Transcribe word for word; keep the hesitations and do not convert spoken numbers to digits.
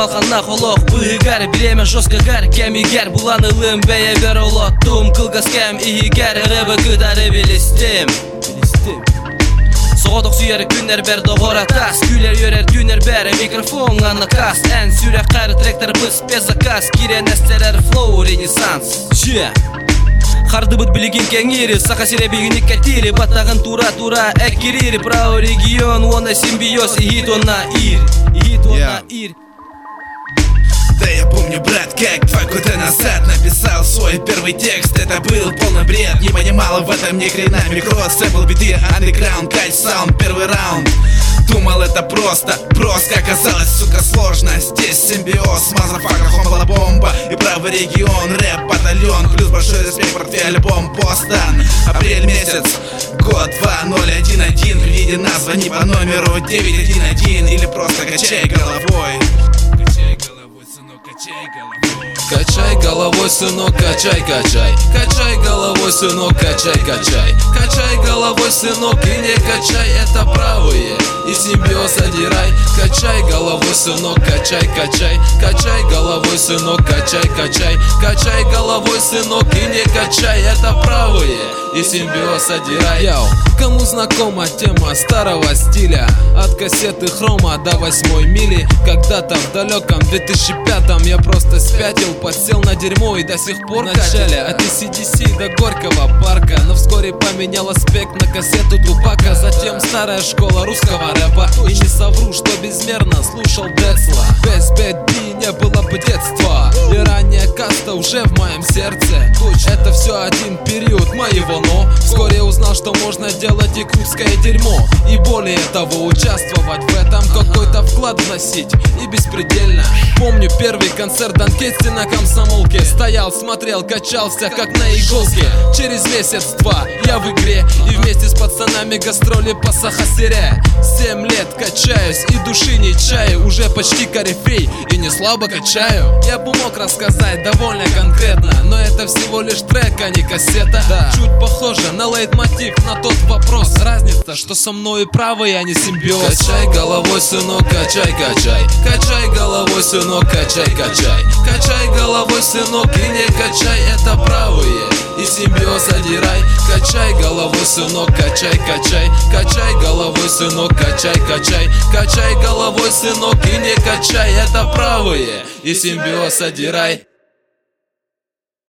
малхана холох быгар бреме жестко гар кемигер буланылым бeye бер олоттум кылгас кем игер рыбы кыдары билистим Соғодық сүйер күнер бер доғора тас Күлер йөрер түнер бәрі микрофон ғанна кас Ән сүрек қары тректор біз без заказ Кирен әстерер флоу ренессанс Харды бұд білеген кәңері Сақа сере бігінік кәтері Баттағын тура-тура әккерері Прау регион, оны симбиоз Игит она ир, игит она ир Да я помню, брат, как два года назад написал свой первый текст. Это был полный бред, не понимала в этом ни хрена. Микро, сэмпл, биты, андеграунд, кайф, саунд, первый раунд. Думал это просто, просто оказалось, сука, сложно. Здесь симбиоз, мазафака, хомбала бомба. И правый регион, рэп, батальон. Плюс большой респект, портфель, альбом, Бостон. Апрель месяц, год два ноль один один. При виде нас звони по номеру девять один один. Или просто качай головой. Качай головой, сынок, качай, качай. Качай головой, сынок, качай, качай. Качай головой, сынок, и не качай, это правые. И симбиоз одирай. Качай головой, сынок, качай, качай. Качай головой, сынок, качай, качай. Качай головой, сынок, и не качай, это правые. И симбиоз одирай. Йоу, кому знакома тема старого стиля? От кассеты хрома до восьмой мили. Когда-то в далеком две тысячи пятом я просто спятил, подсел на дерьмо и до сих пор в начале от эй си ди си до Горького парка. Но вскоре поменял аспект на кассету Тупака. Затем старая школа русского рэпа. И не совру, что безмерно слушал Децла. Без Бэд Би не было бы детства. И ранняя каста уже в моем сердце. Это все один период моего, но вскоре узнал, что можно делать якутское дерьмо. И более того, участвовать в этом, какой-то вклад вносить. И беспредельно. Помню первый концерт Донкетти на Комсомолке. Стоял, смотрел, качался, как на иголке. Через месяц-два я в игре. И вместе с пацанами гастроли по Сахасере. Семь лет качаюсь и души не чаю. Уже почти корифей и не слабо качаю. Я бы мог рассказать довольно конкретно, но это всего лишь трек, а не кассета. Да. Чуть похоже на лейтмотив, на тот вопрос. Разница, что со мной правый, а не симбиоз. Качай головой, сынок, качай, качай. Качай головой, сынок, качай, качай. Качай головой, сынок, и не качай, это правые. И симбиоз одирай. Качай головой, сынок, качай, качай. Качай головой, сынок, качай, качай. Качай головой, сынок, и не качай, это правые. И симбиоз одирай.